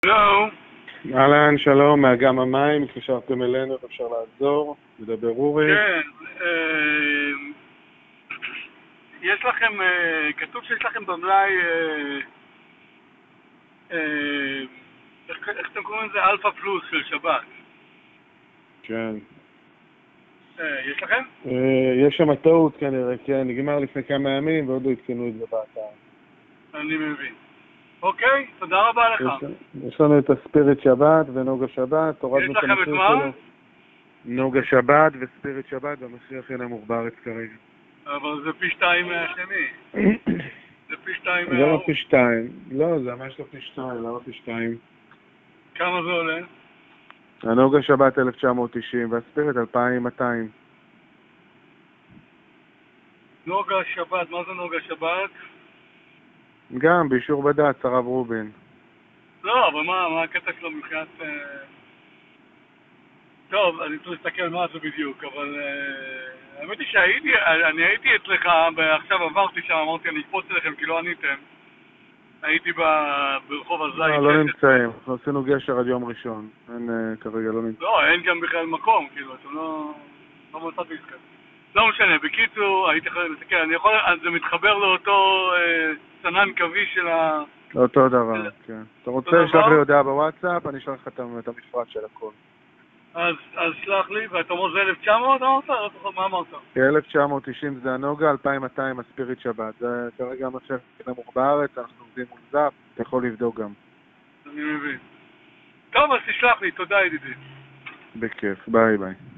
לא. אהלן, שלום, מאגם המים, התקשרתם אלינו, אפשר לעזור? מדבר אורי. כן, יש לכם, כתוב שיש לכם במלאי, איך אתם קוראים לזה? אלפא פלוס של שבת. כן. יש לכם? יש שם טעות כנראה, כן, נגמר לפני כמה ימים ועוד לא התקנו את זה באתר. אני מבין. אוקיי, תודה רבה לך. יש לנו את הספיריט שבת ונוגה שבת, הורדנו יש את לכם את המחיר מה? שלו. נוגה שבת וספיריט שבת, והמחיר הכי נמוך בארץ כרגע. אבל זה פי 2 מהשני. זה פי 2 זה לא מההוא. פי 2. לא, זה ממש לא פי 2, למה פי 2? כמה זה עולה? הנוגה שבת 1990 והספיריט 2200. נוגה שבת, מה זה נוגה שבת? גם באישור בד"ץ, הרב רובין. לא, אבל מה הקטע שלו מבחינת... טוב, אני צריך להסתכל מה זה בדיוק, אבל האמת היא אני הייתי אצלך, ועכשיו עברתי שם, אמרתי אני אקפוץ אליכם כי לא עניתם. הייתי ברחוב הזית. לא נמצאים, אנחנו עשינו גשר עד יום ראשון, אין כרגע לא נמצאים. לא, אין גם בכלל מקום, כאילו, אתם לא מצאתי עסקה. לא משנה, בקיצור, הייתי יכול להסתכל, זה מתחבר לאותו סנן קווי של ה... אותו דבר, כן. אתה רוצה לשלוח לי הודעה בוואטסאפ, אני אשלח לך את המפרט של הכל. אז שלח לי, ואתה אומר זה 1900 אמרת? לא זוכר, מה אמרת? 1990 זה הנוגה, 2200 הספיריט שבת. זה כרגע המחיר הכי נמוך בארץ, אנחנו עובדים מול זאפ, אתה יכול לבדוק גם. אני מבין. טוב, אז תשלח לי, תודה ידידי. בכיף, ביי ביי.